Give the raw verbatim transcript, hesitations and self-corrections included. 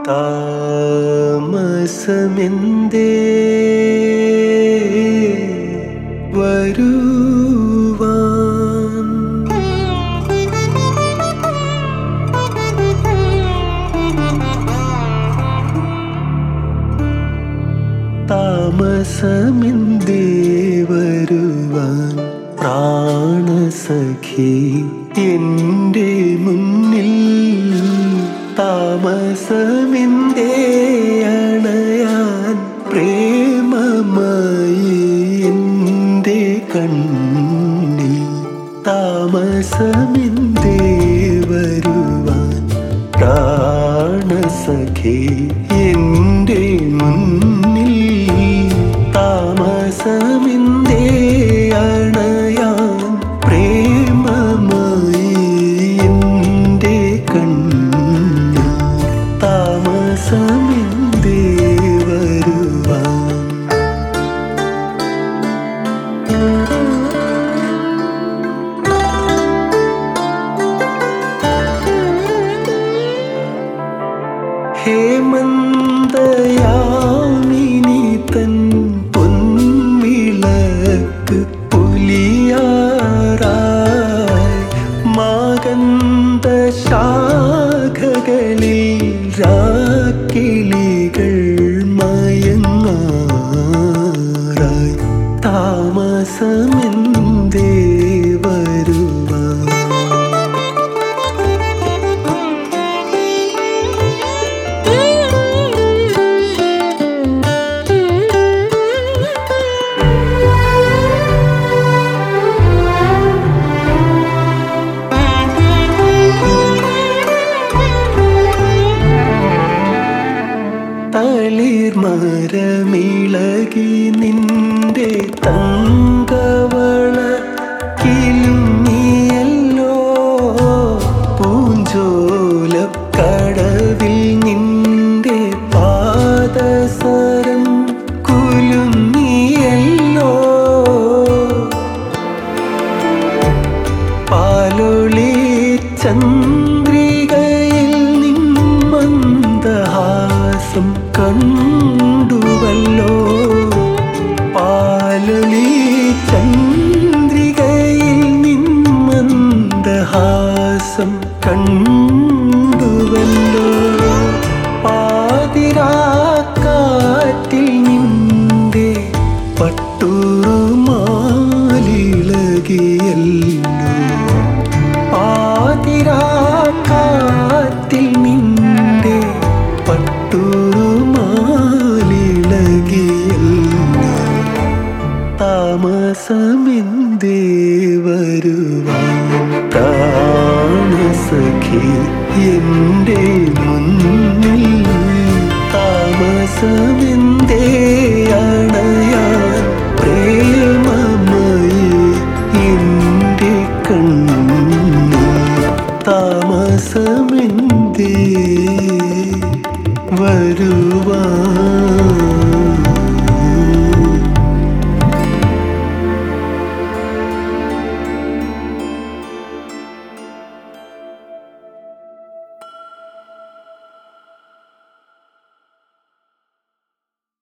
താമസമെന്തേ വരുവാൻ താമസമെന്തേ വരുവാൻ പ്രാണസഖി എൻ്റെ മുന്നിൽ താമസമെന്തേ അണയാൻ പ്രേമമായി എൻ്റെ കണ്ണിൽ താമസമെന്തേ വരുവാൻ പ്രാണസഖി എൻ്റെ മുന്നിൽ താമസമെന്തേ അണയാൻ പ്രേമമായി എൻ്റെ കണ്ണിൽ താമസമെന്തേ വരുവാൻ ഹേമന്തയാമിനി തൻ പൊൻവിളക്ക് പൊലിയാറായി മാകന്ത ശാഖകളിൽ രാക്കിളികൾ മയങ്ങാറായി താമസമെന്തേ വരുവാൻ തളിർമരമിളകി നിന്റെ തങ്കവള കിലുങ്ങിയല്ലോ പൂഞ്ചോലക്കടവിൽ നിന്റെ പാദസരം കുലുങ്ങിയല്ലോ പാലൊളി ചന്ദ്രികയിൽ നിന്മന്ദഹാസം കണ്ടുവല്ലോ പാലൊളി ചന്ദ്രികയിൽ നിന്മന്ദഹാസം കണ്ടുവല്ലോ പാതിരാക്കാറ്റിൽ നിന്റെ പട്ടുറുമാലിളകിയല്ലോ പാതിരാക്കാറ്റിൽ നിന്റെ പട്ടുറുമാലിളകിയല്ലോ താമസമെന്തേ വരുവാൻ പ്രാണസഖി എൻ്റെ മുന്നിൽ താമസമെന്തേ അണയാൻ പ്രേമമായി എൻ്റെ കണ്ണിൽ താമസമെന്തേ വരുവാൻ